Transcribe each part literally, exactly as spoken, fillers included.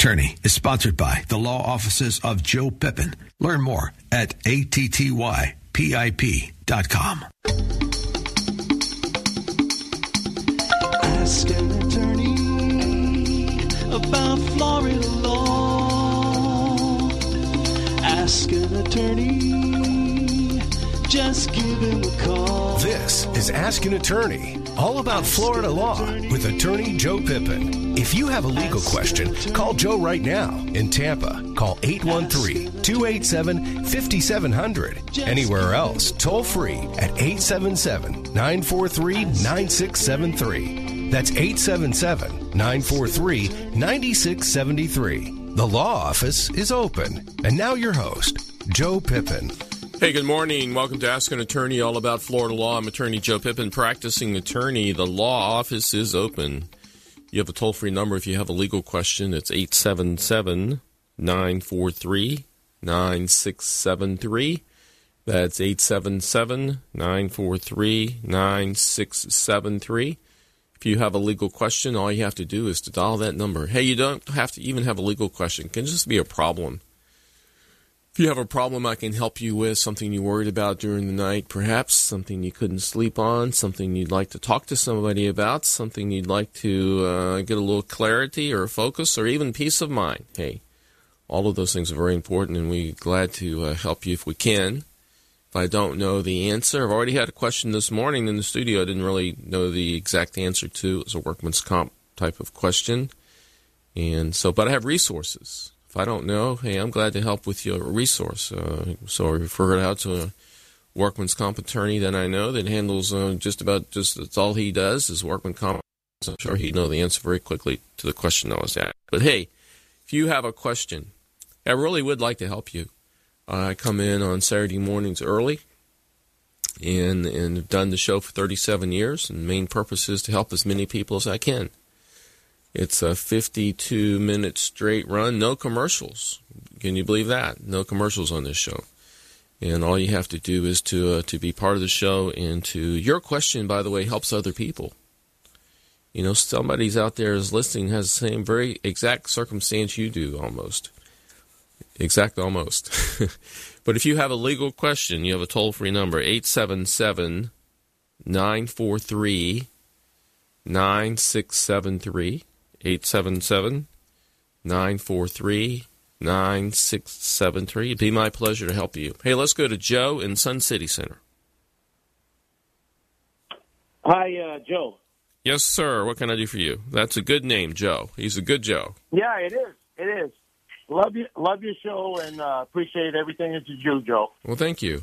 Attorney is sponsored by the law offices of Joe Pippin. Learn more at A T T Y P I P dot com. Ask an attorney about Florida law. Ask an attorney, just give him a call. This is Ask an Attorney, all about Florida law with attorney Joe Pippin. If you have a legal question, call Joe right now in Tampa. Call eight one three, two eight seven, five seven zero zero. Anywhere else, toll free at eight seven seven, nine four three, nine six seven three. That's eight seven seven, nine four three, nine six seven three. The law office is open. And now your host, Joe Pippin. Hey, good morning. Welcome to Ask an Attorney, all about Florida law. I'm attorney Joe Pippin, practicing attorney. The law office is open. You have a toll-free number if you have a legal question. It's eight seven seven, nine four three, nine six seven three. That's eight seven seven, nine four three, nine six seven three. If you have a legal question, all you have to do is to dial that number. Hey, you don't have to even have a legal question. It can just be a problem. If you have a problem I can help you with, something you worried about during the night, perhaps something you couldn't sleep on, something you'd like to talk to somebody about, something you'd like to uh, get a little clarity or focus or even peace of mind. Hey, all of those things are very important, and we're glad to uh, help you if we can. If I don't know the answer, I've already had a question this morning in the studio I didn't really know the exact answer to. It was a workman's comp type of question. And so, but I have resources. If I don't know, hey, I'm glad to help with your resource. Uh, so I refer it out to a workman's comp attorney that I know that handles uh, just about, just that's all he does is workman's comp. So I'm sure he'd know the answer very quickly to the question I was asked. But hey, if you have a question, I really would like to help you. I come in on Saturday mornings early and, and have done the show for thirty-seven years, and the main purpose is to help as many people as I can. It's a fifty-two minute straight run, no commercials. Can you believe that? No commercials on this show. And all you have to do is to uh, to be part of the show, and to your question, by the way, helps other people. You know, somebody's out there is listening, has the same very exact circumstance you do almost. Exact almost. But if you have a legal question, you have a toll-free number, eight seven seven, nine four three, nine six seven three. eight seven seven, nine four three, nine six seven three. It'd be my pleasure to help you. Hey, let's go to Joe in Sun City Center. Hi, uh, Joe. Yes, sir. What can I do for you? That's a good name, Joe. He's a good Joe. Yeah, it is. It is. Love you, love your show, and uh, appreciate everything that you do, Joe. Well, thank you.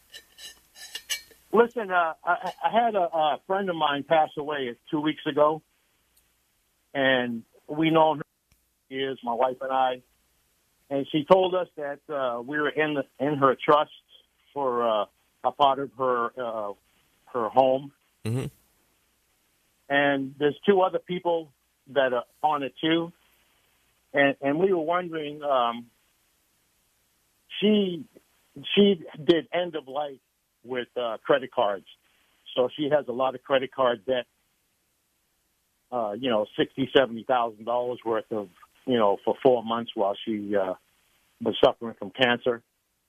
Listen, uh, I, I had a, a friend of mine pass away two weeks ago. And we know her years, my wife and I, and she told us that uh, we were in the, in her trust for uh, a part of her uh, her home. Mm-hmm. And there's two other people that are on it too, and and we were wondering. Um, she she did end of life with uh, credit cards, so she has a lot of credit card debt. Uh, you know, sixty, seventy thousand dollars worth of, you know, for four months while she uh, was suffering from cancer.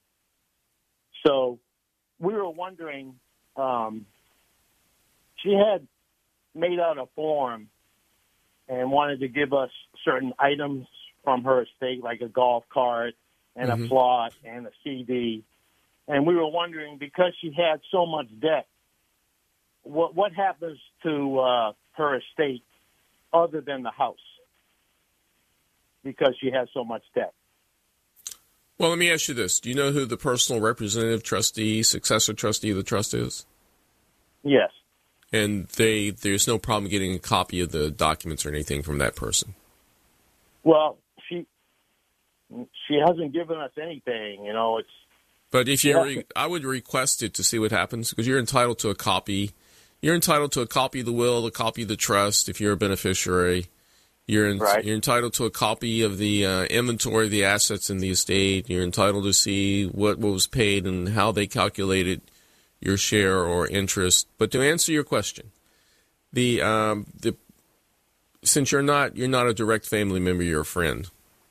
So we were wondering, um, she had made out a form and wanted to give us certain items from her estate, like a golf cart and mm-hmm. a plot and a C D. And we were wondering, because she had so much debt, what what happens to uh, her estate other than the house, because she has so much debt? Well, let me ask you this. Do you know who the personal representative, trustee, successor trustee of the trust is? Yes. And they there's no problem getting a copy of the documents or anything from that person? Well, she she hasn't given us anything, you know. It's But if you, yeah. re- I would request it to see what happens, because you're entitled to a copy. You're entitled to a copy of the will, a copy of the trust if you're a beneficiary. You're, in, right. you're entitled to a copy of the uh, inventory of the assets in the estate. You're entitled to see what, what was paid and how they calculated your share or interest. But to answer your question, the um, the since you're not you're not a direct family member, you're a friend.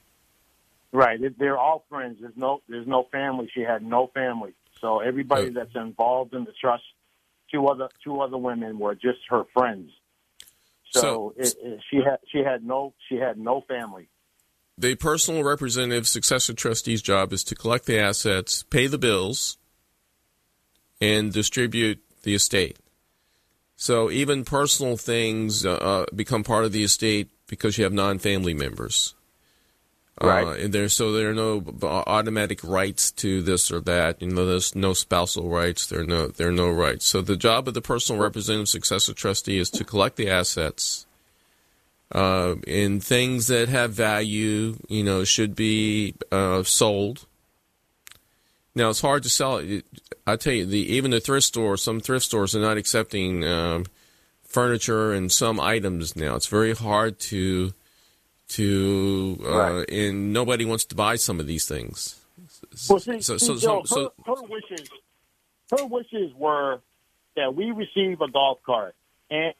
Right. They're all friends. There's no there's no family. She had no family. So everybody Oh. that's involved in the trust, two other two other women were just her friends. So, So- it, it, she had she had no she had no family. The personal representative successor trustee's job is to collect the assets, pay the bills, and distribute the estate. So even personal things uh, become part of the estate because you have non-family members. Right. Uh, and there, so there are no automatic rights to this or that. You know, there's no spousal rights. There are no, there are no rights. So the job of the personal representative successor trustee is to collect the assets. Uh, and things that have value, you know, should be uh, sold. Now it's hard to sell it. I tell you, the even the thrift store, some thrift stores are not accepting um, furniture and some items now. It's very hard to to uh, Right. and nobody wants to buy some of these things. Well, see, so, see, so, Joe, so, so, her, her wishes her wishes were that we receive a golf cart, and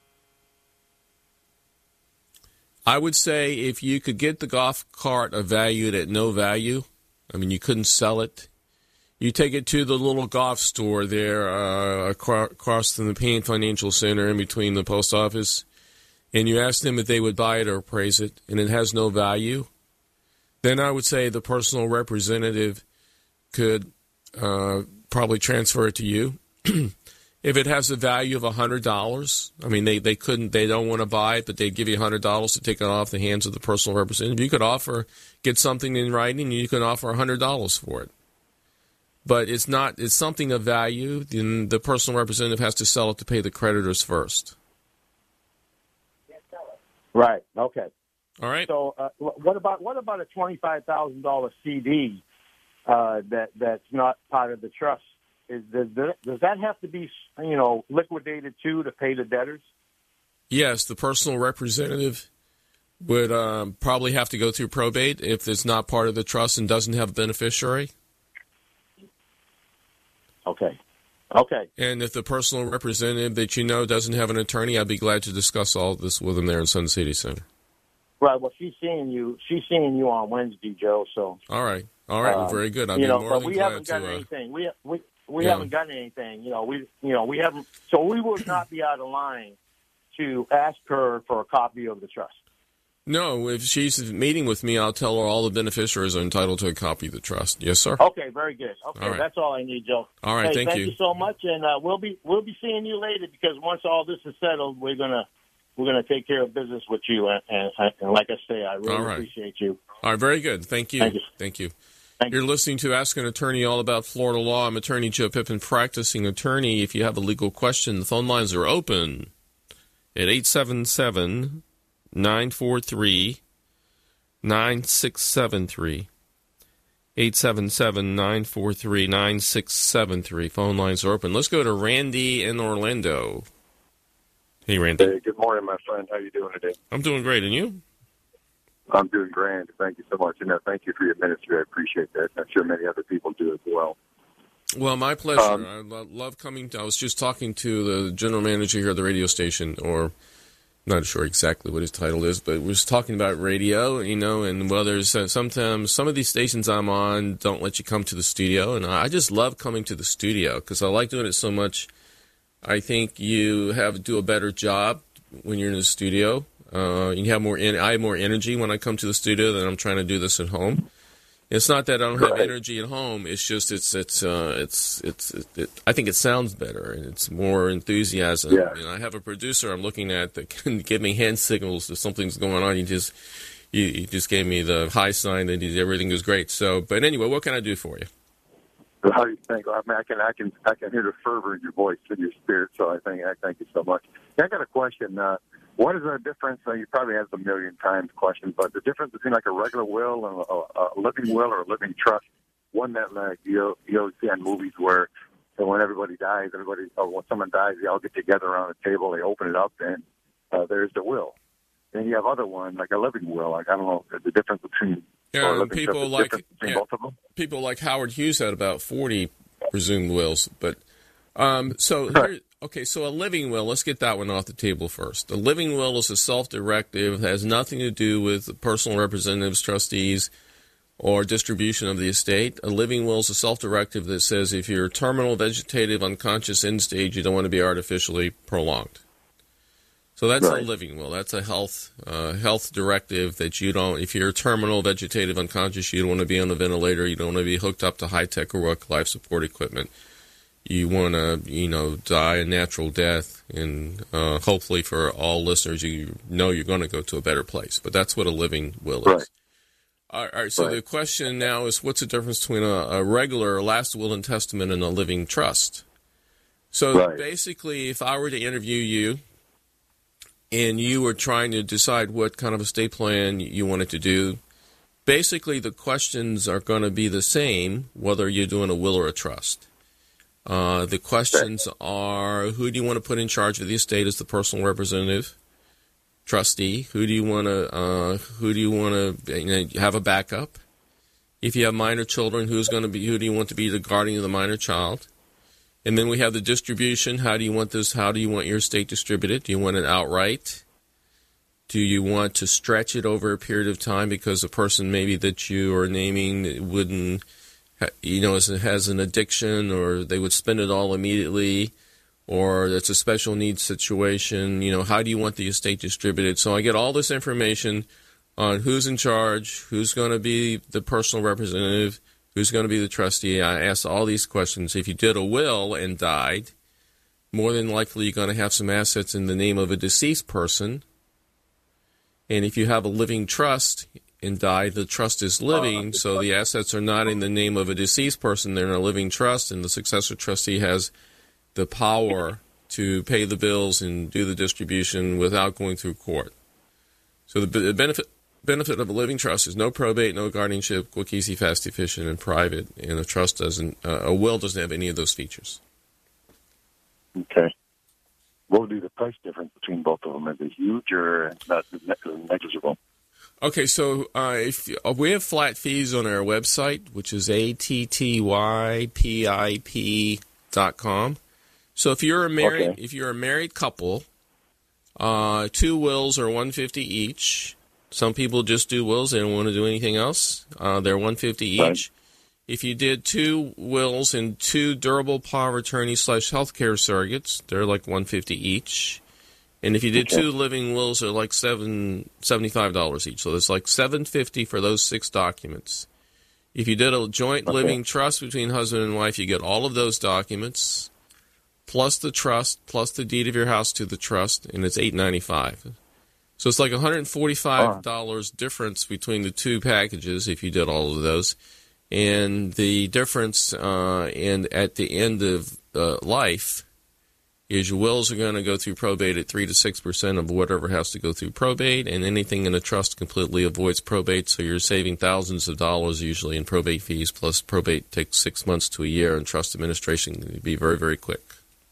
I would say if you could get the golf cart valued at no value, I mean, you couldn't sell it. You take it to the little golf store there uh, acro- across from the Payne Financial Center in between the post office, and you ask them if they would buy it or appraise it, and it has no value, then I would say the personal representative could uh, probably transfer it to you. If it has a value of one hundred dollars, I mean, they, they couldn't, they don't want to buy it, but they'd give you one hundred dollars to take it off the hands of the personal representative. You could offer, get something in writing, and you could offer one hundred dollars for it. But it's not, it's something of value, then the personal representative has to sell it to pay the creditors first. right, okay. All right? So, uh, what about what about a twenty-five thousand dollar C D uh, that that's not part of the trust? Is does that, does that have to be, you know, liquidated too to pay the debtors? Yes, the personal representative would um, probably have to go through probate if it's not part of the trust and doesn't have a beneficiary. Okay, okay, And if the personal representative that you know doesn't have an attorney, I'd be glad to discuss all this with them there in Sun City Center. right. Well, she's seeing you. She's seeing you on Wednesday, Joe. So, All right. All right. Well, um, very good. I'd you be know, more but than we glad haven't to. done Uh, anything. We we we yeah. haven't done anything. You know, we you know we haven't. So we would not be out of line to ask her for a copy of the trust. no, if she's meeting with me, I'll tell her all the beneficiaries are entitled to a copy of the trust. Yes, sir. Okay, very good. Okay, All right. that's all I need, Joe. All right, Hey, thank thank you. you so much, and uh, we'll be we'll be seeing you later because once all this is settled, we're gonna we're gonna take care of business with you. And, and, and like I say, I really All right. appreciate you. All right. Very good. Thank you. Thank you. Thank you. Thank You're you. listening to Ask an Attorney all about Florida law. I'm Attorney Joe Pippin, practicing attorney. If you have a legal question, the phone lines are open at eight seven seven, nine four three, nine six seven three. eight seven seven, nine four three, nine six seven three. Phone lines are open. Let's go to Randy in Orlando. Hey, Randy. Hey, good morning, my friend. How you doing today? I'm doing great. And you? I'm doing grand. Thank you so much. And uh, thank you for your ministry. I appreciate that. I'm sure many other people do as well. Well, my pleasure. Um, I lo- love coming. To, I was just talking to the general manager here at the radio station, or not sure exactly what his title is, but we was talking about radio, you know, and well, there's uh, sometimes some of these stations I'm on don't let you come to the studio, and I just love coming to the studio because I like doing it so much. I think you have to do a better job when you're in the studio. Uh, you have more. En- I have more energy when I come to the studio than I'm trying to do this at home. It's not that I don't have Right. energy at home. It's just it's it's uh, it's it's. It, it, I think it sounds better and it's more enthusiasm. Yeah. And I have a producer I'm looking at that can give me hand signals if something's going on. He just he, he just gave me the high sign that he, everything was great. So, but anyway, what can I do for you? How do you think? I mean, I can, I can, I can hear the fervor in your voice and your spirit. So I think, I thank you so much. I got a question. Uh, what is the difference? Uh, you probably asked a million times questions, but the difference between like a regular will and a, a living will or a living trust. One that like you you always see on movies where so when everybody dies, everybody or when someone dies, they all get together around a table, they open it up, and uh, there's the will. Then you have other one like a living will. Like I don't know the difference between Yeah, or a and living people trust, the like difference between yeah, both of them. people like Howard Hughes had about forty presumed wills. But um, so Right. here, okay, so a living will. Let's get that one off the table first. A living will is a self-directive, has nothing to do with the personal representatives, trustees. or distribution of the estate. A living will is a self-directive that says if you're terminal, vegetative, unconscious, end stage, you don't want to be artificially prolonged. So that's right. A living will. That's a health uh, health directive that you don't, if you're terminal, vegetative, unconscious, you don't want to be on a ventilator, you don't want to be hooked up to high-tech heroic life support equipment. You want to, you know, die a natural death, and uh, hopefully for all listeners, you know you're going to go to a better place. But that's what a living will is. Right. All right, all right, so right. The question now is, what's the difference between a, a regular last will and testament and a living trust? So right. Basically, if I were to interview you and you were trying to decide what kind of estate plan you wanted to do, basically the questions are going to be the same whether you're doing a will or a trust. Uh, the questions are, who do you want to put in charge of the estate as the personal representative? Trustee. Who do you want to? Uh, who do you want to you know, have a backup? If you have minor children, who's going to be? Who do you want to be the guardian of the minor child? And then we have the distribution. How do you want this? How do you want your estate distributed? Do you want it outright? Do you want to stretch it over a period of time because the person maybe that you are naming wouldn't, you know, has an addiction, or they would spend it all immediately? Or it's a special needs situation, you know, how do you want the estate distributed? So I get all this information on who's in charge, who's going to be the personal representative, who's going to be the trustee. I ask all these questions. If you did a will and died, more than likely you're going to have some assets in the name of a deceased person. And if you have a living trust and died, the trust is living, so the assets are not in the name of a deceased person. They're in a living trust, and the successor trustee has the power to pay the bills and do the distribution without going through court. So the benefit benefit of a living trust is no probate, no guardianship, quick, easy, fast, efficient, and private. And a trust doesn't, uh, a will doesn't have any of those features. Okay. What would be the price difference between both of them? Is it huge or not negligible? Okay, so uh, if uh, we have flat fees on our website, which is A T T Y P I P dot com. So if you're a married, okay. if you're a married couple, uh, two wills are one hundred fifty dollars each. Some people just do wills; they don't want to do anything else. Uh, they're one hundred fifty dollars each. Right. If you did two wills and two durable power of attorney slash healthcare surrogates, they're like one hundred fifty dollars each. And if you did okay. two living wills, they're like seven seventy-five dollars each. So it's like seven hundred fifty dollars for those six documents. If you did a joint okay. living trust between husband and wife, you get all of those documents, plus the trust, plus the deed of your house to the trust, and it's eight hundred ninety-five dollars. So it's like one hundred forty-five dollars oh. difference between the two packages if you did all of those. And the difference uh, and at the end of uh, life is your wills are going to go through probate at three to six percent of whatever has to go through probate, and anything in a trust completely avoids probate, so you're saving thousands of dollars usually in probate fees, plus probate takes six months to a year, and trust administration can be very, very quick.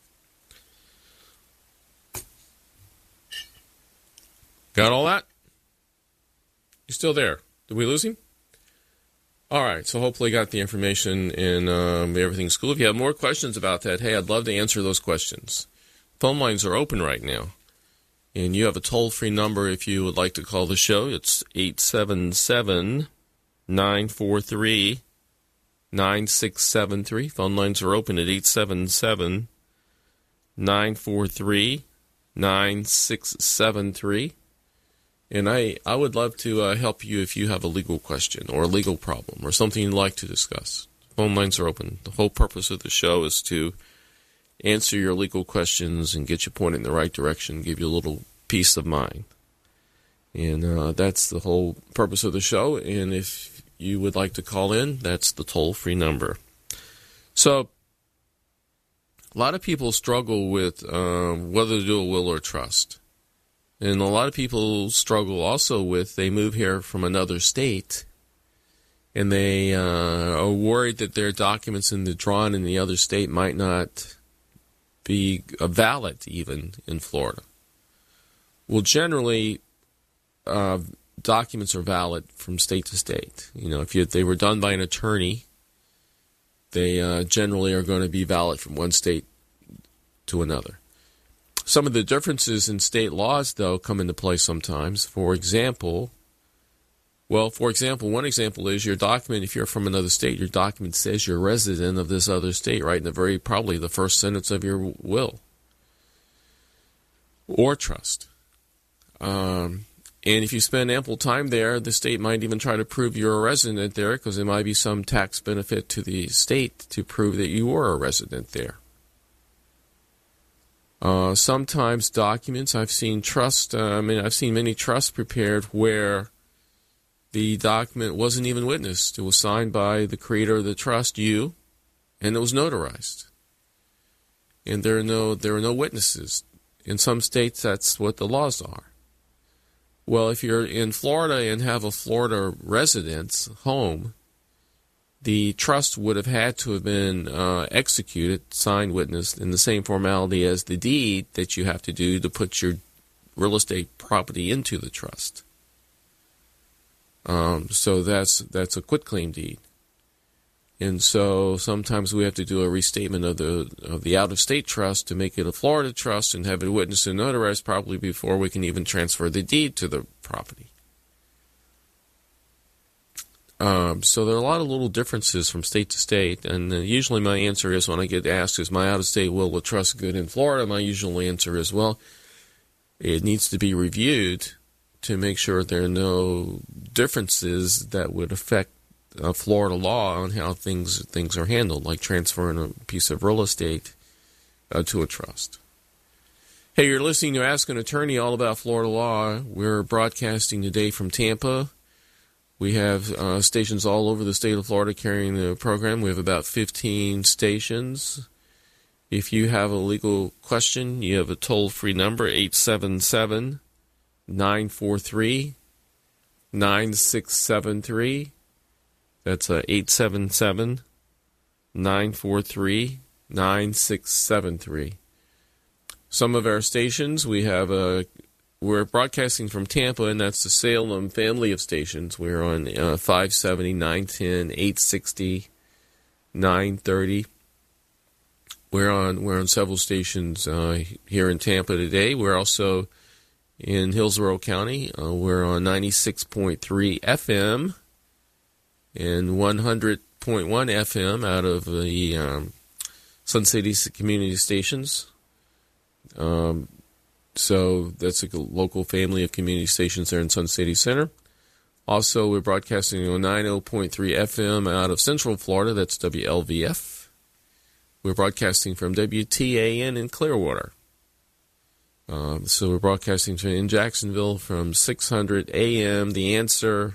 Got all that? You still there? Did we lose him? All right, so hopefully you got the information and um, everything's cool. If you have more questions about that, hey, I'd love to answer those questions. Phone lines are open right now. And you have a toll-free number if you would like to call the show. It's eight seven seven, nine four three, nine six seven three. Phone lines are open at eight seven seven, nine four three, nine six seven three. And I, I would love to uh, help you if you have a legal question or a legal problem or something you'd like to discuss. Phone lines are open. The whole purpose of the show is to answer your legal questions and get you pointed in the right direction, give you a little peace of mind. And uh, that's the whole purpose of the show. And if you would like to call in, that's the toll-free number. So a lot of people struggle with uh, whether to do a will or trust. And a lot of people struggle also with, they move here from another state, and they uh, are worried that their documents in the drawn in the other state might not be valid even in Florida. Well, generally, uh, documents are valid from state to state. You know, if you, they were done by an attorney, they uh, generally are going to be valid from one state to another. Some of the differences in state laws, though, come into play sometimes. For example, Well, for example, one example is your document, if you're from another state, your document says you're a resident of this other state, right in the very, probably the first sentence of your will or trust. Um, and if you spend ample time there, the state might even try to prove you're a resident there because there might be some tax benefit to the state to prove that you were a resident there. Uh, sometimes documents, I've seen trust, uh, I mean, I've seen many trusts prepared where the document wasn't even witnessed. It was signed by the creator of the trust, you, and it was notarized. And there are no there are no witnesses. In some states, that's what the laws are. Well, if you're in Florida and have a Florida residence home, the trust would have had to have been uh, executed, signed, witnessed, in the same formality as the deed that you have to do to put your real estate property into the trust. Um, so that's that's a quitclaim deed, and so sometimes we have to do a restatement of the of the out-of-state trust to make it a Florida trust and have it witnessed and notarized properly before we can even transfer the deed to the property. Um, so there are a lot of little differences from state to state, and uh, usually my answer is when I get asked, is my out-of-state will of trust good in Florida? My usual answer is, well, it needs to be reviewed to make sure there are no differences that would affect uh, Florida law on how things things are handled, like transferring a piece of real estate uh, to a trust. Hey, you're listening to Ask an Attorney, all about Florida law. We're broadcasting today from Tampa. We have uh, stations all over the state of Florida carrying the program. We have about fifteen stations. If you have a legal question, you have a toll-free number, eight seven seven, nine four three, nine six seven three. That's uh, eight seven seven, nine four three, nine six seven three. Some of our stations, we have a, we're broadcasting from Tampa, and that's the Salem family of stations. We're on uh, five seventy, nine ten, eight sixty, nine thirty. We're on we're on several stations uh, here in Tampa today. We're also in Hillsborough County. Uh, we're on ninety-six point three F M and one hundred point one F M out of the um, Sun City community stations. Um, so that's a local family of community stations there in Sun City Center. Also, we're broadcasting on ninety point three F M out of Central Florida. That's W L V F. We're broadcasting from W T A N in Clearwater. Um, so we're broadcasting in Jacksonville from six hundred A M, The Answer,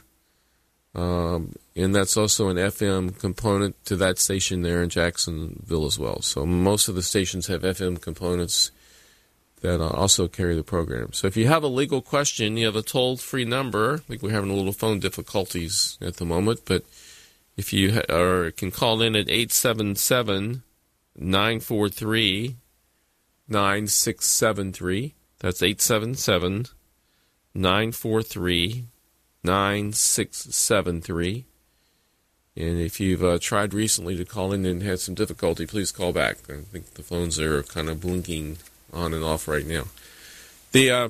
um, and that's also an F M component to that station there in Jacksonville as well. So most of the stations have F M components that uh, also carry the program. So if you have a legal question, you have a toll-free number. I think we're having a little phone difficulties at the moment, but if you ha- or can call in at eight seven seven, nine four three, nine six seven three. That's eight seven seven, nine four three, nine six seven three. And if you've uh, tried recently to call in and had some difficulty, please call back. I think the phones are kind of blinking on and off right now. The uh,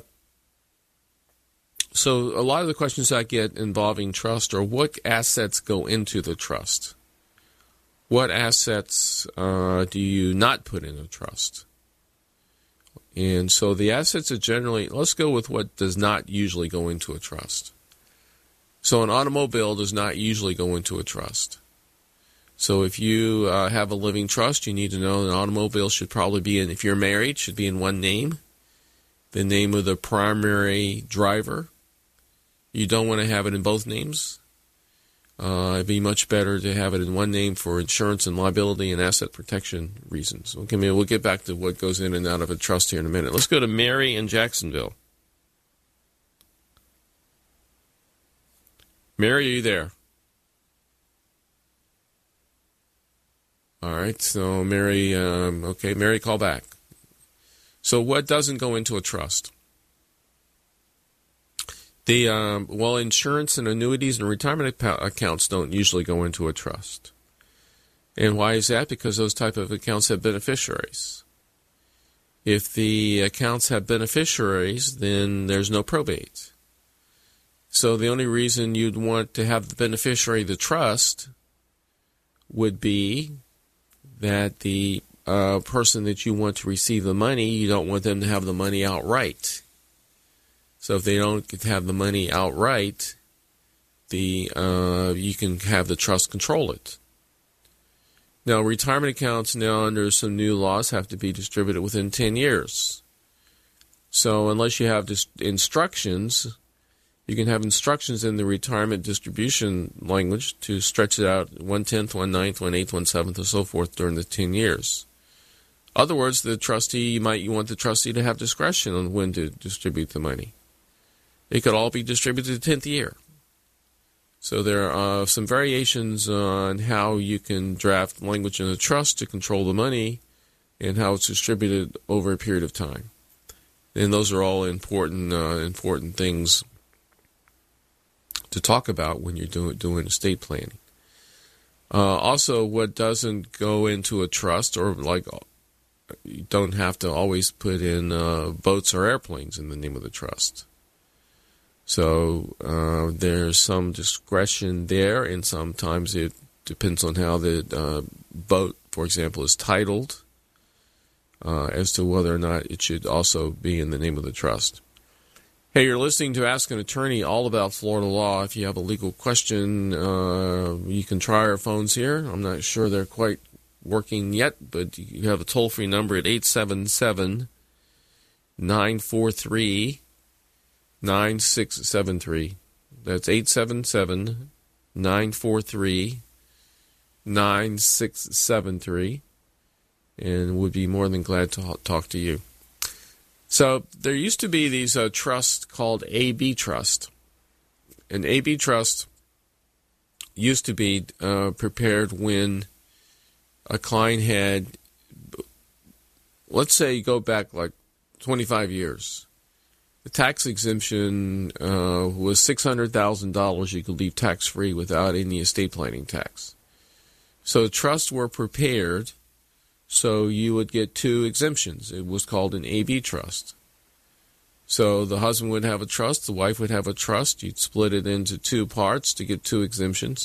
so a lot of the questions I get involving trust are what assets go into the trust? What assets uh, do you not put in a trust? And so the assets are generally, let's go with what does not usually go into a trust. So an automobile does not usually go into a trust. So if you uh, have a living trust, you need to know an automobile should probably be in, if you're married, should be in one name, the name of the primary driver. You don't want to have it in both names. Uh, it'd be much better to have it in one name for insurance and liability and asset protection reasons. Okay, maybe we'll get back to what goes in and out of a trust here in a minute. Let's go to Mary in Jacksonville. Mary, are you there? All right, so Mary, um, okay, Mary, call back. So what doesn't go into a trust? The um, well, insurance and annuities and retirement accounts don't usually go into a trust. And why is that? Because those type of accounts have beneficiaries. If the accounts have beneficiaries, then there's no probate. So the only reason you'd want to have the beneficiary of the trust would be that the uh, person that you want to receive the money, you don't want them to have the money outright. So if they don't have the money outright, the uh, you can have the trust control it. Now, retirement accounts now under some new laws have to be distributed within ten years. So unless you have dis- instructions, you can have instructions in the retirement distribution language to stretch it out one-tenth, one-ninth, one-eighth, one-seventh, and so forth during the ten years. In other words, the trustee, you might you want the trustee to have discretion on when to distribute the money. It could all be distributed the tenth year. So there are some variations on how you can draft language in a trust to control the money and how it's distributed over a period of time. And those are all important uh, important things to talk about when you're doing, doing estate planning. Uh, also, what doesn't go into a trust, or like you don't have to always put in uh, boats or airplanes in the name of the trust. So uh, there's some discretion there, and sometimes it depends on how the uh, boat, for example, is titled uh, as to whether or not it should also be in the name of the trust. Hey, you're listening to Ask an Attorney, all about Florida law. If you have a legal question, uh, you can try our phones here. I'm not sure they're quite working yet, but you have a toll-free number at eight seven seven, nine four three, nine six seven three. That's eight seven seven, nine four three, nine six seven three, and would be more than glad to talk to you. So there used to be these uh, trusts called A B Trust. An A B Trust used to be uh, prepared when a client had, let's say you go back like twenty-five years. The tax exemption uh, was six hundred thousand dollars you could leave tax-free without any estate planning tax. So trusts were prepared so you would get two exemptions. It was called an A B trust. So the husband would have a trust, the wife would have a trust. You'd split it into two parts to get two exemptions.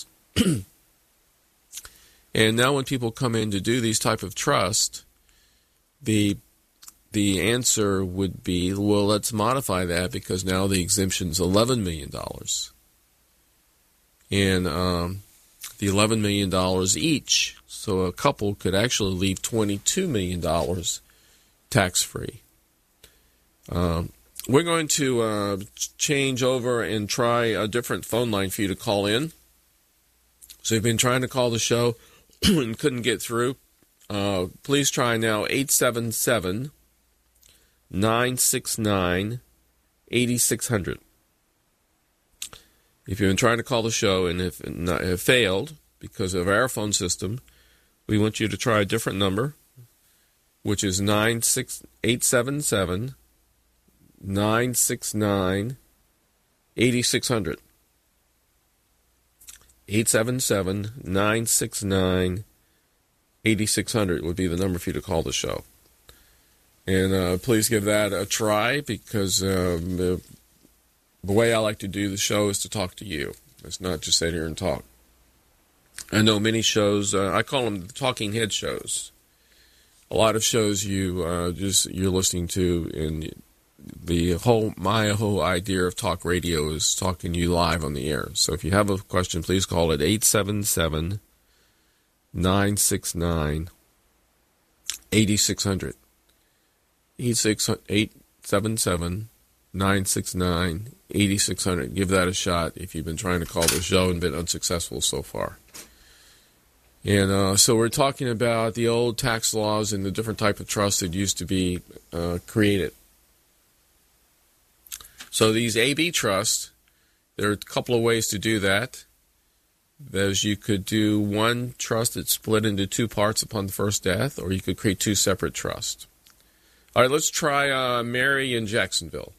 And now when people come in to do these type of trust, the the answer would be, well, let's modify that because now the exemption is eleven million dollars. And um, the eleven million dollars each. So a couple could actually leave twenty-two million dollars tax-free. Um, we're going to uh, change over and try a different phone line for you to call in. So you've been trying to call the show and couldn't get through. Uh, please try now, eight seven seven, nine six nine, eight six zero zero. If you've been trying to call the show and if not, have failed because of our phone system, we want you to try a different number, which is nine six eight seven seven, nine six nine, eight six zero zero. eight seven seven, nine six nine, eight six zero zero would be the number for you to call the show. And uh, please give that a try because um, the, the way I like to do the show is to talk to you. It's not just sit here and talk. I know many shows, uh, I call them the talking head shows. A lot of shows you uh, just you're listening to, and the whole my whole idea of talk radio is talking to you live on the air. So if you have a question, please call it eight seven seven, nine six nine, eight six zero zero. eight seven seven, nine six nine, eight six zero zero. Give that a shot if you've been trying to call the show and been unsuccessful so far. And uh, so we're talking about the old tax laws and the different type of trusts that used to be uh, created. So these A B trusts, there are a couple of ways to do that. There's you could do one trust that's split into two parts upon the first death, or you could create two separate trusts. All right, let's try uh, Mary in Jacksonville.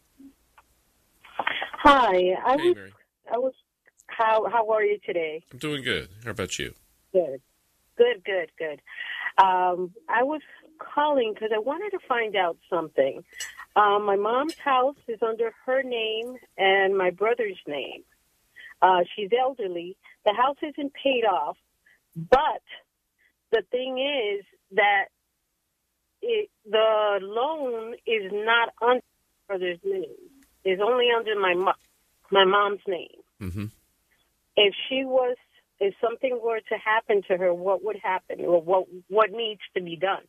Hi, I Hey, was. Mary. I was. How How are you today? I'm doing good. How about you? Good, good, good, good. Um, I was calling because I wanted to find out something. Uh, my mom's house is under her name and my brother's name. Uh, she's elderly. The house isn't paid off, but the thing is that it, the loan is not under my brother's name. It's only under my mo- my mom's name. Mm-hmm. If she was, if something were to happen to her, what would happen, or what what needs to be done?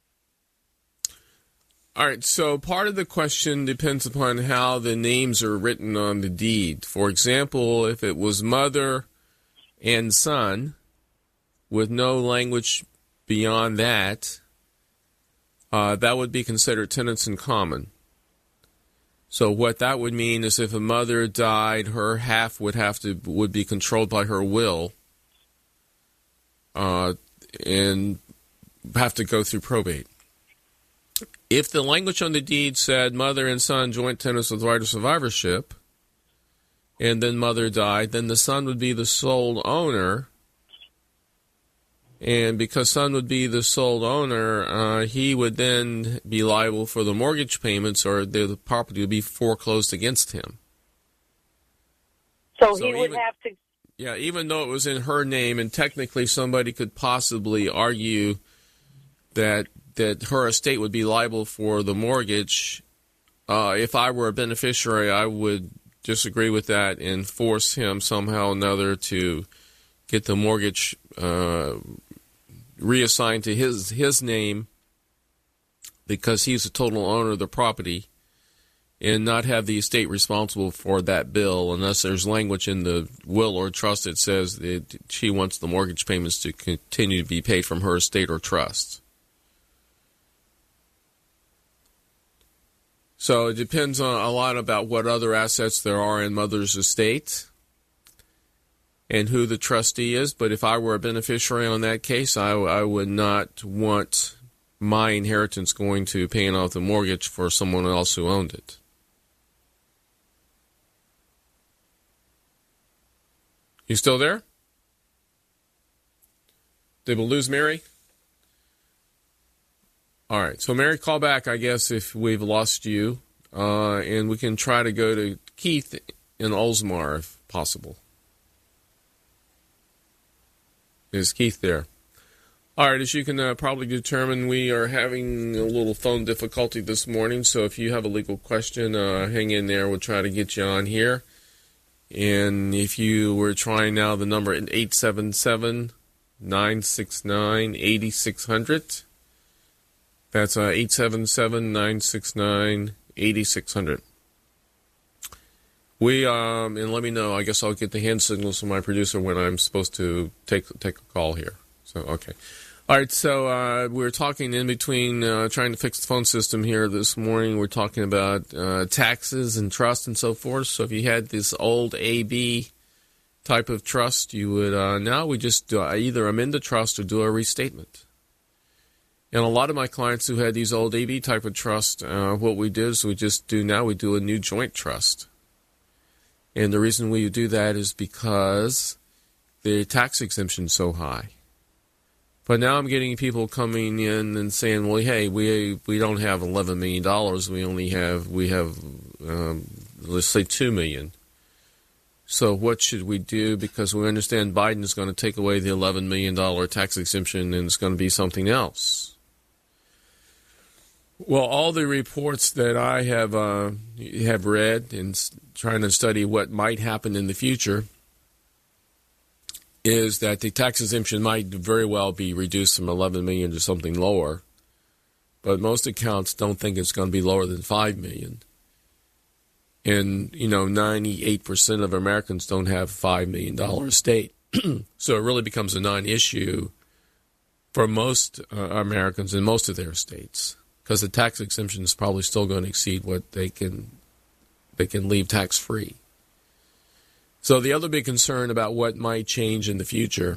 All right, so part of the question depends upon how the names are written on the deed. For example, if it was mother and son with no language beyond that, uh, that would be considered tenants in common. So what that would mean is if a mother died, her half would have to would be controlled by her will, uh, and have to go through probate. If the language on the deed said mother and son joint tenants with right of survivorship, and then mother died, then the son would be the sole owner. And because son would be the sole owner, uh, he would then be liable for the mortgage payments, or the, the property would be foreclosed against him. So, So he would even- have to. Yeah, even though it was in her name, and technically somebody could possibly argue that that her estate would be liable for the mortgage, uh, if I were a beneficiary, I would disagree with that and force him somehow or another to get the mortgage uh, reassigned to his his name, because he's the total owner of the property, and not have the estate responsible for that bill unless there's language in the will or trust that says that she wants the mortgage payments to continue to be paid from her estate or trust. So it depends on a lot about what other assets there are in mother's estate and who the trustee is. But if I were a beneficiary on that case, I, I would not want my inheritance going to paying off the mortgage for someone else who owned it. You still there? Did we lose Mary? All right, so Mary, call back, I guess, if we've lost you, uh, and we can try to go to Keith in Oldsmar, if possible. Is Keith there? All right, as you can uh, probably determine, we are having a little phone difficulty this morning, so if you have a legal question, uh, hang in there. We'll try to get you on here. And if you were trying now, the number is eight seven seven, nine six nine, eight six zero zero. That's uh, eight seven seven, nine six nine, eight six zero zero. We, um, and let me know, I guess I'll get the hand signals from my producer when I'm supposed to take take a call here. So, okay. All right, so uh, we were talking in between, uh, trying to fix the phone system here this morning. We're talking about uh, taxes and trust and so forth. So if you had this old A B type of trust, you would, uh, now we just do, either amend the trust or do a restatement. And a lot of my clients who had these old A B type of trust, uh, what we did is we just do now, we do a new joint trust. And the reason we do that is because the tax exemption is so high. But now I'm getting people coming in and saying, well, hey, we we don't have eleven million dollars. We only have, we have, um, let's say two million dollars. So what should we do? Because we understand Biden is going to take away the eleven million dollars tax exemption and it's going to be something else. Well, all the reports that I have uh, have read and trying to study what might happen in the future is that the tax exemption might very well be reduced from eleven million dollars to something lower, but most accounts don't think it's going to be lower than five million dollars. And, you know, ninety-eight percent of Americans don't have a five million dollars estate. So it really becomes a non-issue for most uh, Americans in most of their states, because the tax exemption is probably still going to exceed what they can they can leave tax-free. So the other big concern about what might change in the future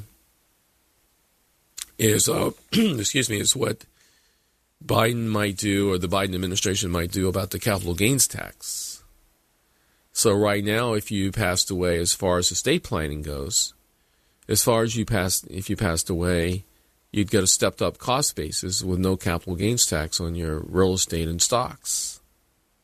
is, uh, excuse me, is what Biden might do, or the Biden administration might do, about the capital gains tax. So right now, if you passed away, as far as estate planning goes, as far as you passed, if you passed away, you'd get a stepped-up cost basis with no capital gains tax on your real estate and stocks.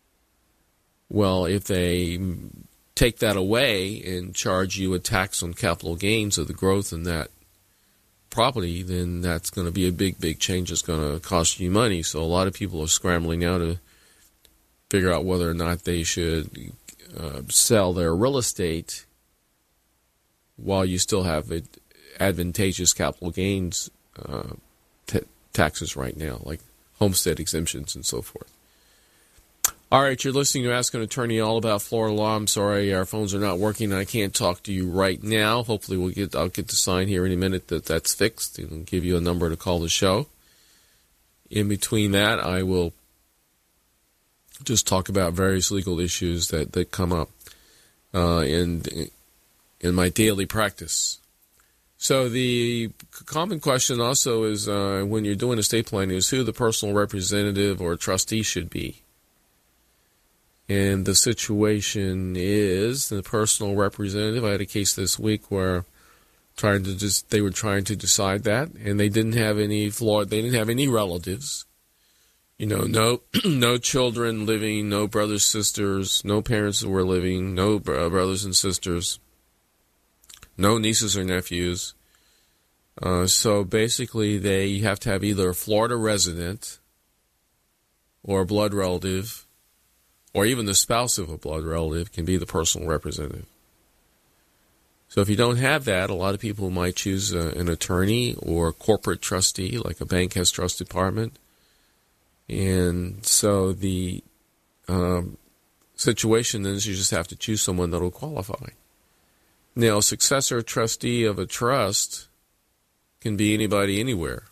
Well, if they take that away and charge you a tax on capital gains of the growth in that property, then that's going to be a big, big change. It's going to cost you money. So a lot of people are scrambling now to figure out whether or not they should uh, sell their real estate while you still have it, advantageous capital gains uh, t- taxes right now, like homestead exemptions and so forth. All right, you're listening to Ask an Attorney, all about Florida law. I'm sorry our phones are not working. I can't talk to you right now. Hopefully, we'll get I'll get the sign here in a minute that that's fixed and give you a number to call the show. In between that, I will just talk about various legal issues that, that come up uh, in in my daily practice. So the common question also is uh, when you're doing estate planning is who the personal representative or trustee should be. And the situation is the personal representative. I had a case this week where trying to just they were trying to decide that, and they didn't have any flaw. They didn't have any relatives. You know, no no children living, no brothers, sisters, no parents that were living, no brothers and sisters, no nieces or nephews. Uh, so basically, they you have to have either a Florida resident or a blood relative, or even the spouse of a blood relative can be the personal representative. So if you don't have that, a lot of people might choose a, an attorney or a corporate trustee, like a bank has trust department. And so the um, situation is you just have to choose someone that will qualify. Now, a successor trustee of a trust can be anybody anywhere.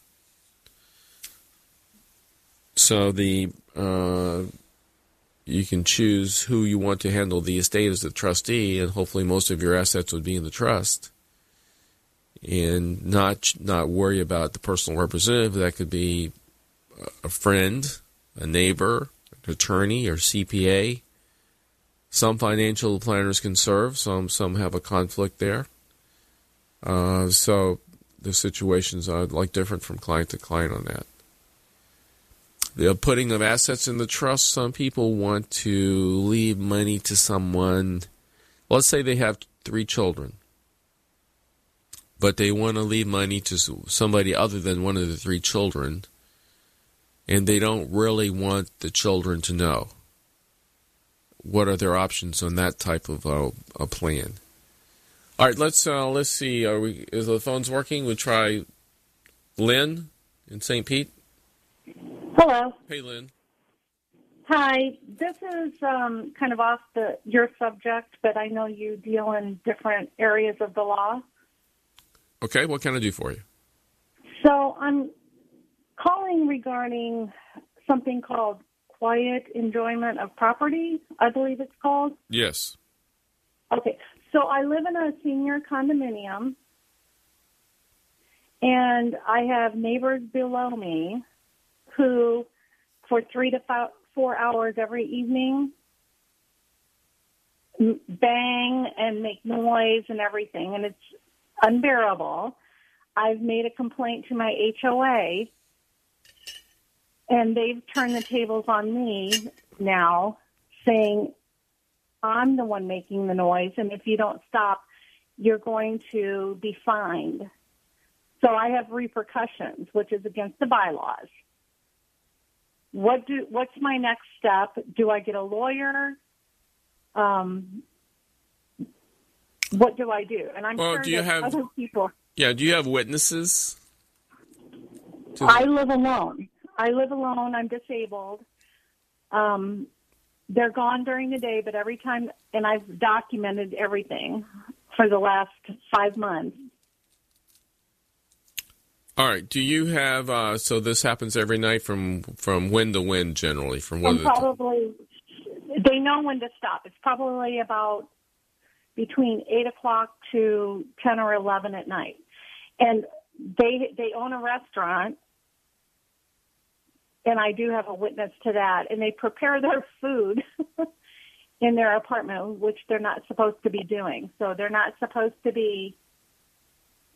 So the uh, you can choose who you want to handle the estate as the trustee, and hopefully most of your assets would be in the trust. And not not worry about the personal representative. That could be a friend, a neighbor, an attorney, or C P A. Some financial planners can serve. Some some have a conflict there. Uh, so the situations are like different from client to client on that. The putting of assets in the trust, some people want to leave money to someone. Let's say they have three children, but they want to leave money to somebody other than one of the three children, and they don't really want the children to know. What are their options on that type of uh, a plan? All right, let's uh, let's see. Are we? Is the phones working? We'll try Lynn in Saint Pete. Hello. Hey, Lynn. Hi. This is um, kind of off the your subject, but I know you deal in different areas of the law. Okay, what can I do for you? So I'm calling regarding something called quiet enjoyment of property, I believe it's called. Yes. Okay. So I live in a senior condominium, and I have neighbors below me who, for three to five, four hours every evening, bang and make noise and everything, and it's unbearable. I've made a complaint to my H O A, and they've turned the tables on me now, saying I'm the one making the noise, and if you don't stop, you're going to be fined. So I have repercussions, which is against the bylaws. What do? What's my next step? Do I get a lawyer? Um, what do I do? And I'm well, sure do you that have, other people. Yeah, do you have witnesses? To I live alone. I live alone. I'm disabled. Um, they're gone during the day, but every time, and I've documented everything for the last five months. All right. Do you have, uh, so this happens every night from, from when to when generally? From when And probably, they know when to stop. It's probably about between eight o'clock to ten or eleven at night. And they they own a restaurant, and I do have a witness to that. And they prepare their food in their apartment, which they're not supposed to be doing. So they're not supposed to be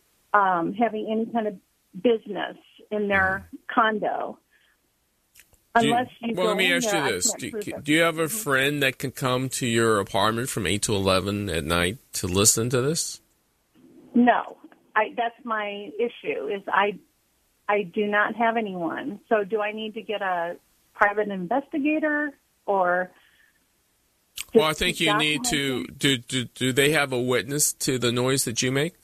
um, having any kind of business in their condo. Unless you, you well, go let me in ask there, you I this: can't do, prove it. do you have a friend that can come to your apartment from eight to eleven at night to listen to this? No, I, that's my issue. Is I I do not have anyone. So do I need to get a private investigator or? Well, I think you need to. Do, do do they have a witness to the noise that you make?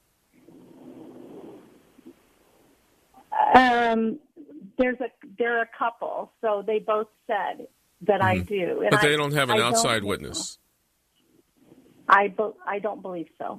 Um, there's a there are a couple, so they both said that I do, and But they I- don't have an I don't outside think so. witness. I be, I don't believe so.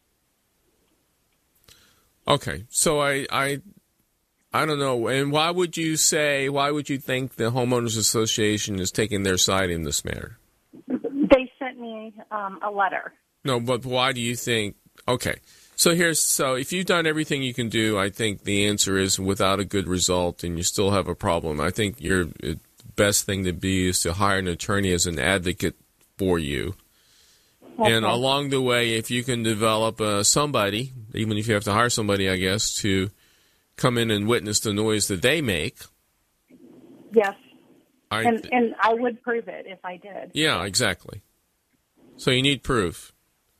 Okay, so I, I, I don't know. And why would you say? Why would you think the homeowners association is taking their side in this matter? They sent me um, a letter. No, but why do you think? Okay, so here's so if you've done everything you can do, I think the answer is without a good result, and you still have a problem. I think your uh, best thing to be is to hire an attorney as an advocate for you. Okay. And along the way, if you can develop uh, somebody, even if you have to hire somebody, I guess, to come in and witness the noise that they make. Yes, I and th- and I would prove it if I did. yeah, exactly. So you need proof.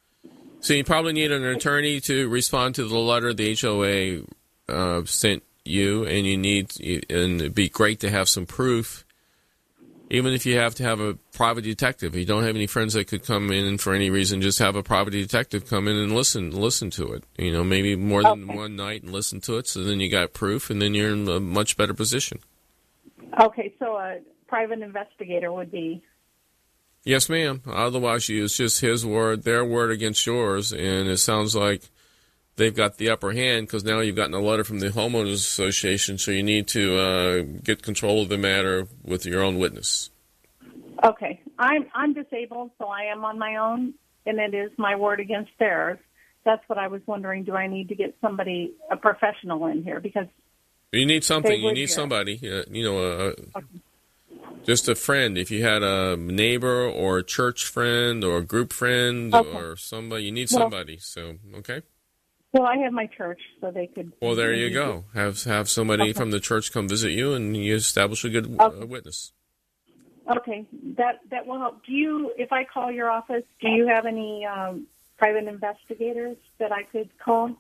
So you probably need an attorney to respond to the letter the H O A uh, sent you, and you need, and it'd be great to have some proof. Even if you have to have a private detective, if you don't have any friends that could come in for any reason, just have a private detective come in and listen, listen to it. You know, maybe more than Okay. one night and listen to it. So then you got proof, and then you're in a much better position. Okay, so a private investigator would be. Yes, ma'am. Otherwise, you, it's just his word, their word against yours, and it sounds like they've got the upper hand because now you've gotten a letter from the homeowners association, so you need to uh, get control of the matter with your own witness. Okay, I'm I'm disabled, so I am on my own, and it is my word against theirs. That's what I was wondering. Do I need to get somebody, a professional, in here? Because You need something. They You would need hear. somebody. Uh, you know, uh, just a friend. If you had a neighbor or a church friend or a group friend Okay. or somebody, you need Well- somebody. So, okay. well, I have my church, so they could. Well, there you go. Have have somebody Okay. from the church come visit you, and you establish a good Okay. uh, witness. Okay, that that will help. Do you, if I call your office, do you have any um, private investigators that I could call?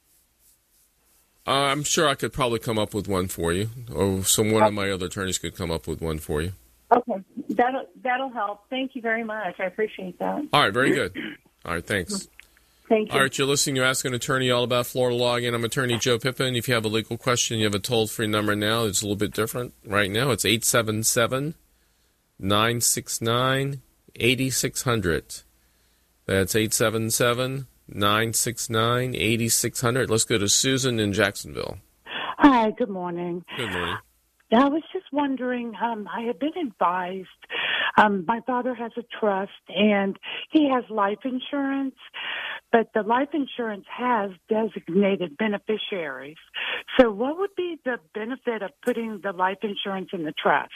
Uh, I'm sure I could probably come up with one for you, or some one of my other attorneys could come up with one for you. Okay, that'll that'll help. Thank you very much. I appreciate that. All right, very good. All right, thanks. Thank you. All right, you're listening to Ask an Attorney all about Florida law. Again, I'm Attorney Joe Pippin. If you have a legal question, you have a toll-free number now. It's a little bit different right now. It's eight seven seven, nine six nine, eight six zero zero. That's eight seven seven, nine six nine, eight six zero zero. Let's go to Susan in Jacksonville. Hi, good morning. Good morning. I was just wondering, um, I have been advised, um, my father has a trust and he has life insurance, but the life insurance has designated beneficiaries. So what would be the benefit of putting the life insurance in the trust?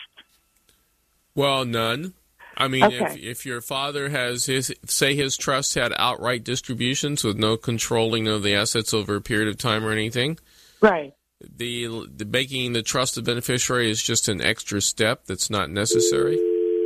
Well, none. I mean, if, Okay. if your father has his, say his trust had outright distributions with no controlling of the assets over a period of time or anything, Right. the, the making the trust a beneficiary is just an extra step that's not necessary.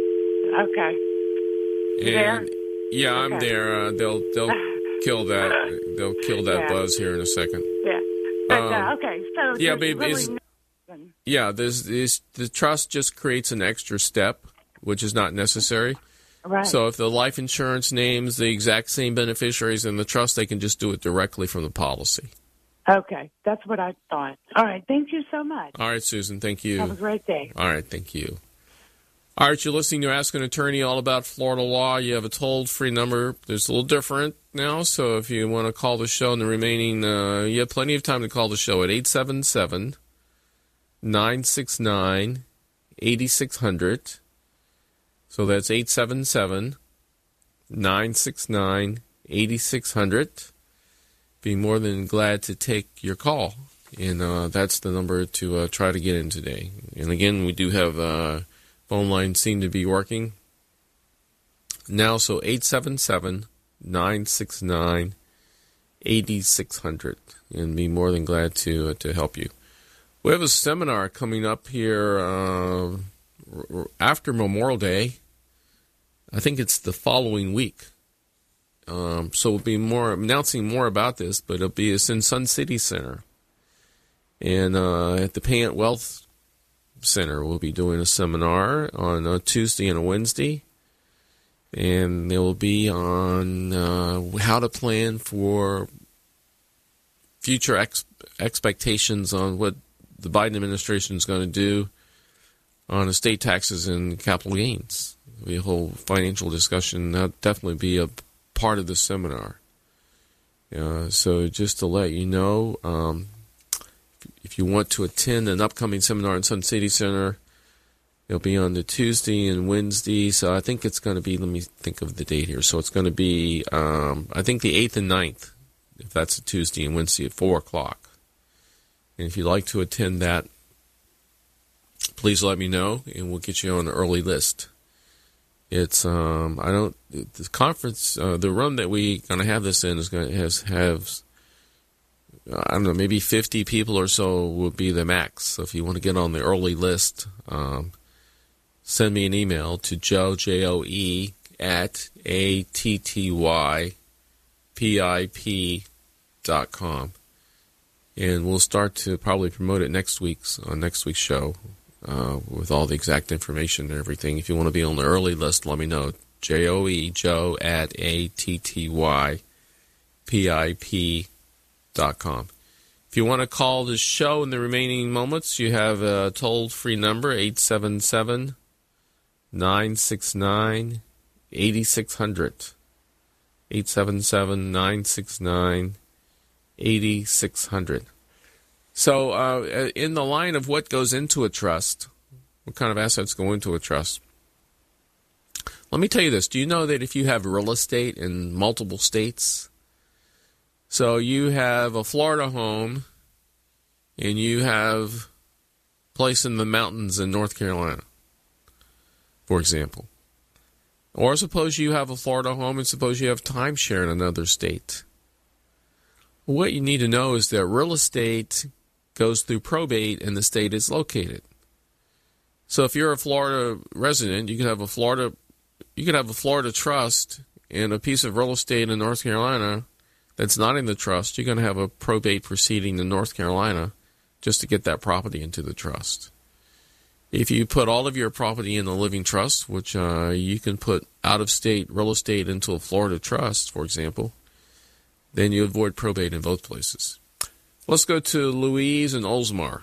Okay. You And there? yeah, I'm Okay. there. Uh, they'll they'll kill that. They'll kill that Yeah. buzz here in a second. Yeah. But, Um, uh, okay, so yeah, there's but really is- nothing. Yeah, there's, there's the trust just creates an extra step, which is not necessary. Right. So if the life insurance names the exact same beneficiaries in the trust, they can just do it directly from the policy. Okay, that's what I thought. All right, thank you so much. All right, Susan, thank you. Have a great day. All right, thank you. All right, you're listening to Ask an Attorney all about Florida law. You have a toll-free number. It's a little different now, so if you want to call the show in the remaining, uh, you have plenty of time to call the show at eight seven seven, nine six nine, eight six zero zero. So that's eight seven seven, nine six nine, eight six zero zero. Be more than glad to take your call. And uh, that's the number to uh, try to get in today. And again, we do have uh, phone lines seem to be working now. So eight seven seven, nine six nine, eight six zero zero. And be more than glad to uh, to help you. We have a seminar coming up here uh, after Memorial Day. I think it's the following week. Um, so we'll be more announcing more about this, but it'll be it's in Sun City Center. And uh, at the Payant Wealth Center, we'll be doing a seminar on a Tuesday and a Wednesday. And it will be on uh, how to plan for future ex- expectations on what the Biden administration is going to do on estate taxes and capital gains. There'll be a whole financial discussion. That'll definitely be a part of the seminar. Uh, so just to let you know, um, if you want to attend an upcoming seminar in Sun City Center, it'll be on the Tuesday and Wednesday. So I think it's going to be, let me think of the date here. So it's going to be, um, I think the eighth and ninth, if that's a Tuesday and Wednesday at four o'clock. And if you'd like to attend that, please let me know, and we'll get you on the early list. It's um I don't the conference uh, the room that we gonna have this in is gonna has have I don't know maybe fifty people or so will be the max. So if you want to get on the early list, um, send me an email to Joe J O E at a t t y p i p dot com. And we'll start to probably promote it next week's on next week's show uh, with all the exact information and everything. If you want to be on the early list, let me know. J O E, Joe, at A T T Y P I P dot com. If you want to call the show in the remaining moments, you have a toll-free number, eight seven seven, nine six nine, eight six zero zero. eight seven seven, nine six nine, eight six zero zero. So uh, in the line of what goes into a trust, what kind of assets go into a trust, let me tell you this. Do you know that if you have real estate in multiple states, so you have a Florida home and you have a place in the mountains in North Carolina, for example, or suppose you have a Florida home and suppose you have timeshare in another state. What you need to know is that real estate goes through probate and the state is located. So if you're a Florida resident, you could have a Florida, you could have a Florida trust and a piece of real estate in North Carolina that's not in the trust. You're going to have a probate proceeding in North Carolina just to get that property into the trust. If you put all of your property in a living trust, which uh, you can put out-of-state real estate into a Florida trust, for example, then you avoid probate in both places. Let's go to Louise and Oldsmar.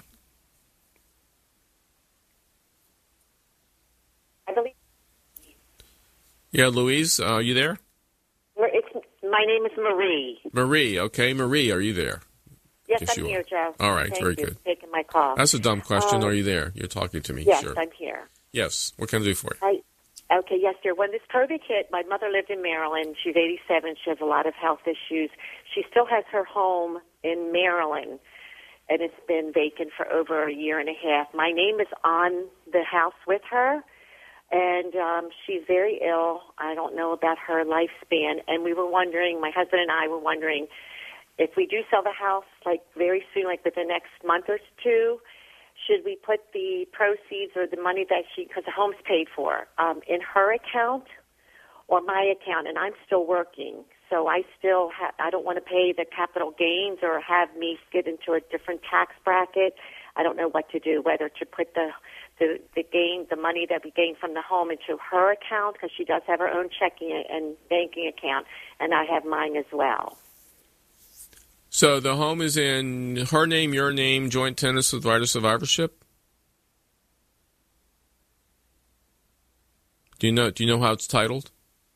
I believe. Yeah, Louise, uh, are you there? It's, my name is Marie. Marie, okay. Marie, are you there? Yes, yes I'm here, Joe. All right, Thank very you good. For taking my call. That's a dumb question. Um, are you there? You're talking to me. Yes, sure. I'm here. Yes. What can I do for you? I, okay, yes, dear. When this probate hit, my mother lived in Maryland. She's eighty-seven. She has a lot of health issues. She still has her home in Maryland, and it's been vacant for over a year and a half. My name is on the house with her, and um, she's very ill. I don't know about her lifespan, and we were wondering, my husband and I were wondering, if we do sell the house, like very soon, like within the next month or two, should we put the proceeds or the money that she, because the home's paid for, um, in her account or my account? And I'm still working, so I still ha- I don't want to pay the capital gains or have me get into a different tax bracket. I don't know what to do, whether to put the the, the gain, the money that we gain from the home into her account, because she does have her own checking and banking account, and I have mine as well. So the home is in her name, your name, joint tenants with right of survivorship? Do you know do you know how it's titled?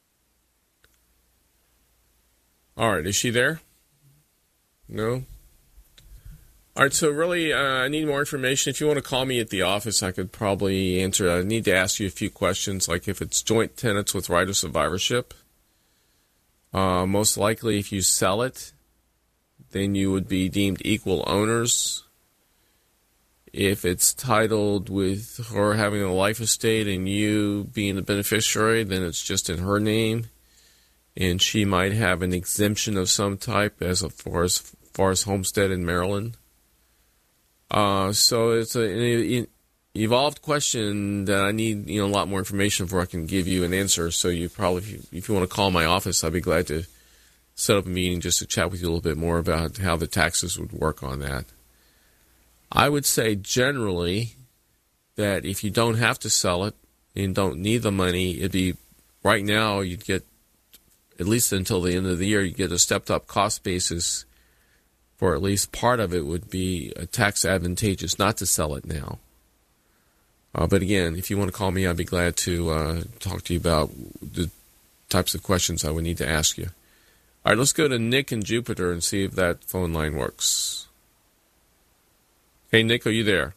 All right, is she there? No? All right, so really, uh, I need more information. If you want to call me at the office, I could probably answer. I need to ask you a few questions, like if it's joint tenants with right of survivorship. Uh, most likely, if you sell it, then you would be deemed equal owners. If it's titled with her having a life estate and you being the beneficiary, then it's just in her name, and she might have an exemption of some type as far as, far as homestead in Maryland. Uh, so it's a, an evolved question that I need, you know, a lot more information before I can give you an answer. So you probably, if you, if you want to call my office, I'd be glad to set up a meeting just to chat with you a little bit more about how the taxes would work on that. I would say generally that if you don't have to sell it and don't need the money, it'd be right now you'd get, at least until the end of the year, you get a stepped up cost basis for at least part of it would be a tax advantageous not to sell it now. Uh, but again, if you want to call me, I'd be glad to uh, talk to you about the types of questions I would need to ask you. All right, let's go to Nick in Jupiter and see if that phone line works. Hey, Nick, are you there?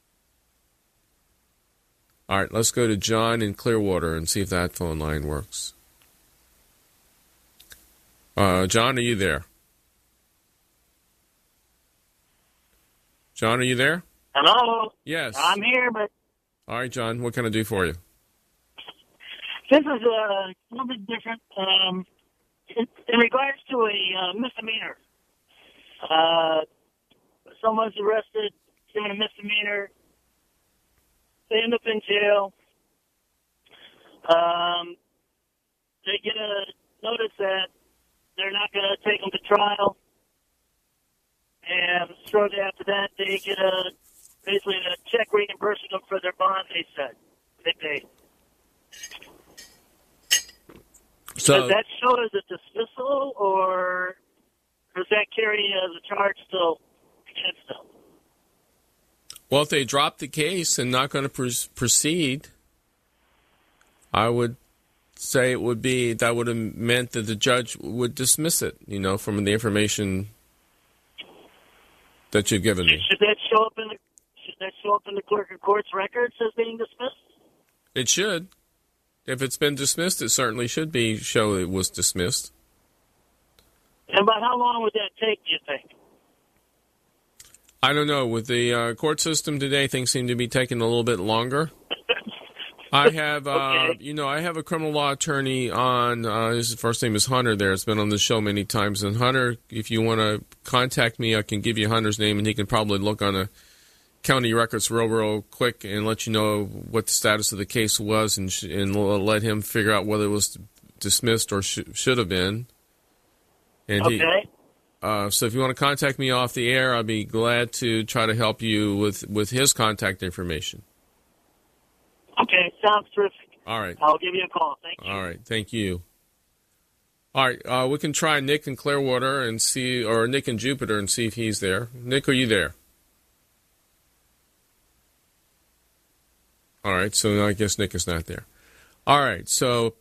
All right, let's go to John in Clearwater and see if that phone line works. Uh, John, are you there? John, are you there? Hello? Yes. I'm here, but... All right, John, what can I do for you? This is a little bit different. Um, in, in regards to a uh, misdemeanor, uh, someone's arrested doing a misdemeanor. They end up in jail. Um, they get a notice that they're not going to take them to trial. And shortly after that, they get a basically a check reimbursing them for their bond they said they paid. So, does that show as a dismissal, or does that carry as a charge still against them? Well, if they drop the case and not going to pr- proceed, I would say it would be, that would have meant that the judge would dismiss it, you know, from the information that you've given me. Should that show up in the should that show up in the clerk of court's records as being dismissed? It should. If it's been dismissed, it certainly should be show it was dismissed. And about how long would that take, do you think? I don't know. With the uh, court system today, things seem to be taking a little bit longer. I have, uh, okay. you know, I have a criminal law attorney on, uh, his first name is Hunter there. It's been on the show many times. And Hunter, if you want to contact me, I can give you Hunter's name, and he can probably look on the county records real, real quick and let you know what the status of the case was, and, sh- and let him figure out whether it was dismissed or sh- should have been. And okay. He, uh, so if you want to contact me off the air, I'd be glad to try to help you with, with his contact information. Okay, sounds terrific. All right. I'll give you a call. Thank you. All right, thank you. All right, uh, we can try Nick in Clearwater and see, or Nick in Jupiter and see if he's there. Nick, are you there? All right, so I guess Nick is not there. All right, so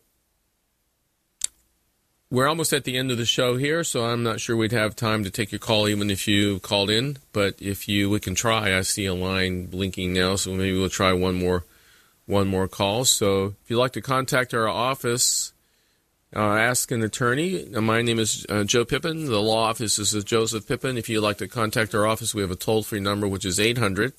we're almost at the end of the show here, so I'm not sure we'd have time to take your call even if you called in. But if you, we can try. I see a line blinking now, so maybe we'll try one more one more call. So if you'd like to contact our office, uh, ask an attorney. Now, my name is uh, Joe Pippin. The law office is Joseph Pippin. If you'd like to contact our office, we have a toll-free number, which is eight hundred,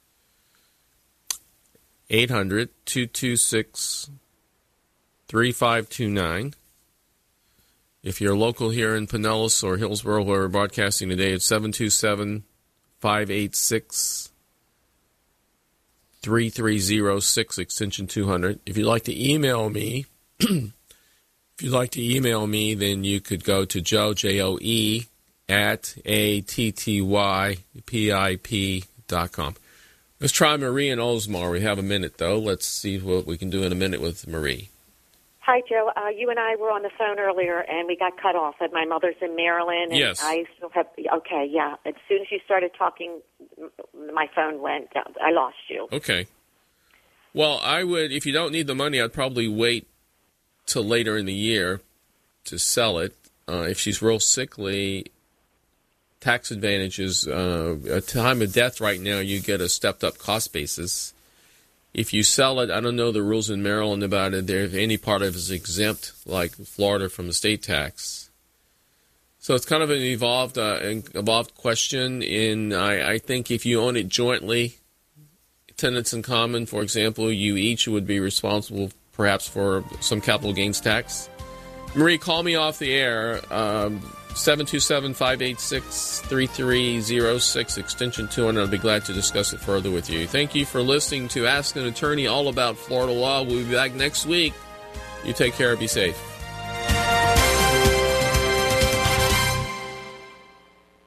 eight hundred, two two six, three five two nine. If you're local here in Pinellas or Hillsborough, where we're broadcasting today, it's seven two seven, five eight six, three three zero six, extension two hundred. If you'd like to email me, if you'd like to email me, then you could go to Joe, J O E, at A T T Y P I P dot com. Let's try Marie in Oldsmar. We have a minute, though. Let's see what we can do in a minute with Marie. Hi, Joe. Uh, you and I were on the phone earlier, and we got cut off. And my mother's in Maryland, and yes. I still have. Okay, yeah. As soon as you started talking, my phone went down. I lost you. Okay. Well, I would, if you don't need the money, I'd probably wait till later in the year to sell it. Uh, if she's real sickly, tax advantages, uh, at time of death right now, you get a stepped-up cost basis. If you sell it, I don't know the rules in Maryland about it. There, if any part of it is exempt, like Florida, from the state tax. So it's kind of an evolved, uh, evolved question. In I, I think if you own it jointly, tenants in common, for example, you each would be responsible, perhaps, for some capital gains tax. Marie, call me off the air. Um, seven two seven, five eight six, three three zero six, extension two hundred. I'll be glad to discuss it further with you. Thank you for listening to Ask an Attorney, all about Florida law. We'll be back next week. You take care. Be safe.